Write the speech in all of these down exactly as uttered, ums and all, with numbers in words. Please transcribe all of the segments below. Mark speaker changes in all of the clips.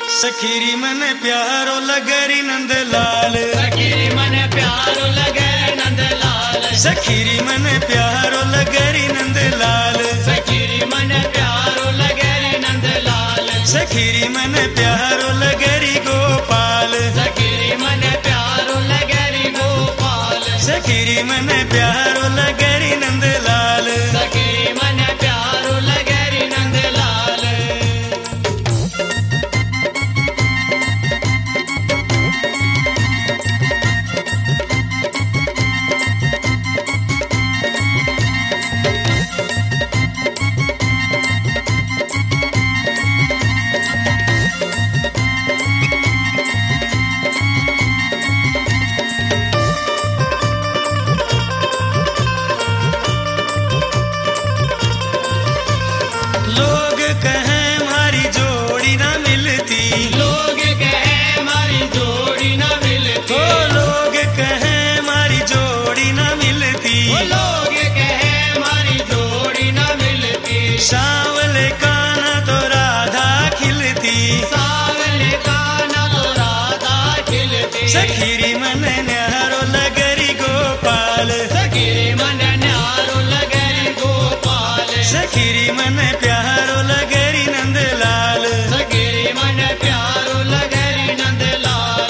Speaker 1: सखीरी मन प्यारो लगरी नंदलाल,
Speaker 2: सखीरी मन प्यारो लगरी नंदलाल,
Speaker 1: सखीरी मन प्यारो लगरी नंदलाल,
Speaker 2: सखीरी मन प्यारो लगरी नंदलाल,
Speaker 1: सखीरी मन प्यारो लगरी गोपाल,
Speaker 2: सखीरी मन प्यारो लगरी गोपाल,
Speaker 1: सखीरी मन प्यारो लगरी नंदलाल,
Speaker 2: सखीरी मन प्यारो लगरी नंदलाल।
Speaker 1: लोग कहें हमारी जोड़ी ना मिलती,
Speaker 2: लोग कहे हमारी जोड़ी न मिलती,
Speaker 1: ओ लोग कहें हमारी जोड़ी ना मिलती,
Speaker 2: वो लोग कहे हमारी जोड़ी न मिलती,
Speaker 1: सांवले काना तो राधा खिलती,
Speaker 2: सावले का न तो राधा खिलती,
Speaker 1: सखीरी मन न्यारो लगरी गोपाल,
Speaker 2: सखीरी मन न्यारो लगरी गोपाल,
Speaker 1: सखीरी मन प्यारो लगरी नंदलाल,
Speaker 2: सखीरी मन प्यारो लगरी नंदलाल।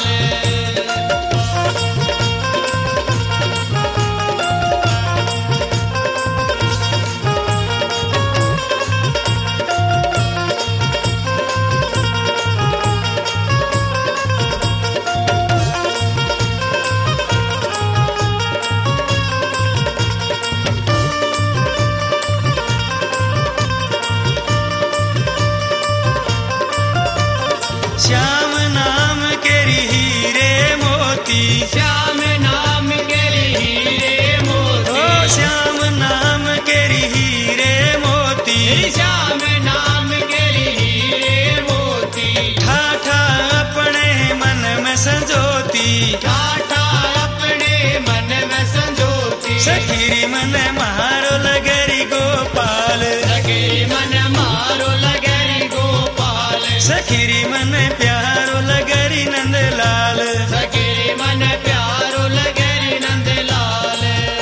Speaker 1: श्याम नाम केरी हीरे मोती,
Speaker 2: श्याम नाम केरी हीरे
Speaker 1: ओ
Speaker 2: मोती,
Speaker 1: श्याम नाम केरी हीरे मोती,
Speaker 2: श्याम नाम केरी हीरे मोती,
Speaker 1: ठाठा अपने मन में संजोती,
Speaker 2: ठाठा अपने मन में संजोती,
Speaker 1: सखीरी मन मारो लगरी गोपाल,
Speaker 2: सखीरी मन मारो लगरी गोपाल,
Speaker 1: सखीरी मन प्यारो लगरी नंदलाल,
Speaker 2: सखीरी मन प्यारो लगरी नंदलाल।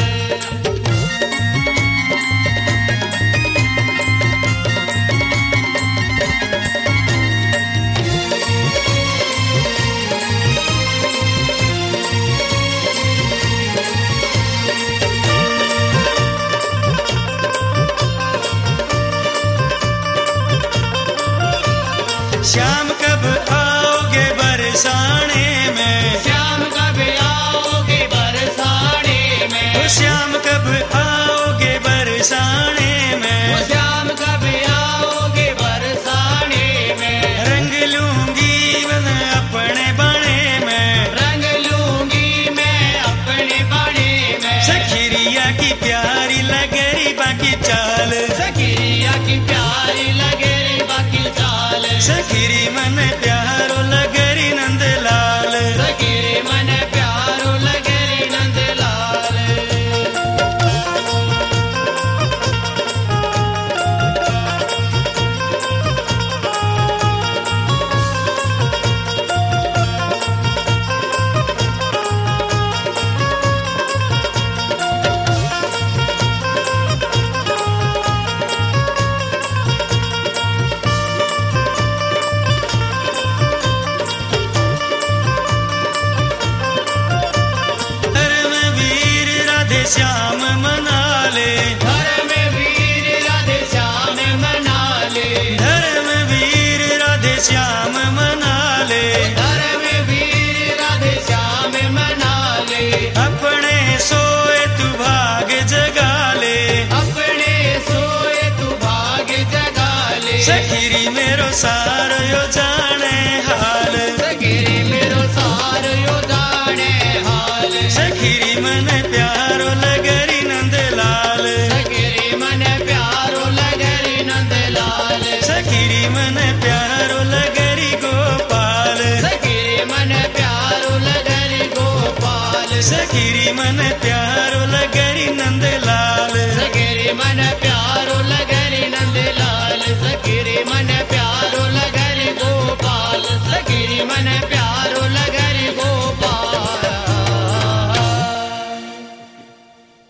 Speaker 1: श्याम कब आओगे बरसाने में,
Speaker 2: श्याम कब आओगे बरसाने में,
Speaker 1: ओ श्याम कब आओगे बरसाने
Speaker 2: वो
Speaker 1: में,
Speaker 2: श्याम कब आओगे बरसाने में,
Speaker 1: रंग लूंगी मैं अपने बाणे में,
Speaker 2: रंग लूंगी मैं अपने बाणे में,
Speaker 1: सखीरिया की प्यारी लगरी बाकी चाल,
Speaker 2: सखीरिया की प्यारी लगरी बाकी चाल,
Speaker 1: सखीरी मन प्यारो लगरी नंदलाल,
Speaker 2: सखीरी मन प्यारो लगरी नंदलाल।
Speaker 1: धर्मवीर राधे श्याम मना ले,
Speaker 2: धर्म वीर राधे श्याम मना ले,
Speaker 1: धर्मवीर राधे श्याम मना ले,
Speaker 2: धर्म वीर राधे श्याम मना ले,
Speaker 1: अपने सोए तू भाग जगा ले,
Speaker 2: अपने सोए तू भाग जगा ले,
Speaker 1: सखीरी मेरो सार यो जाने हाल,
Speaker 2: सखीरी मेरो सार यो जाने हाल,
Speaker 1: सखीरी मन प्यारो लगरी नंदलाल,
Speaker 2: सखीरी मन प्यारो लगरी नंदलाल,
Speaker 1: सखीरी मन प्यारो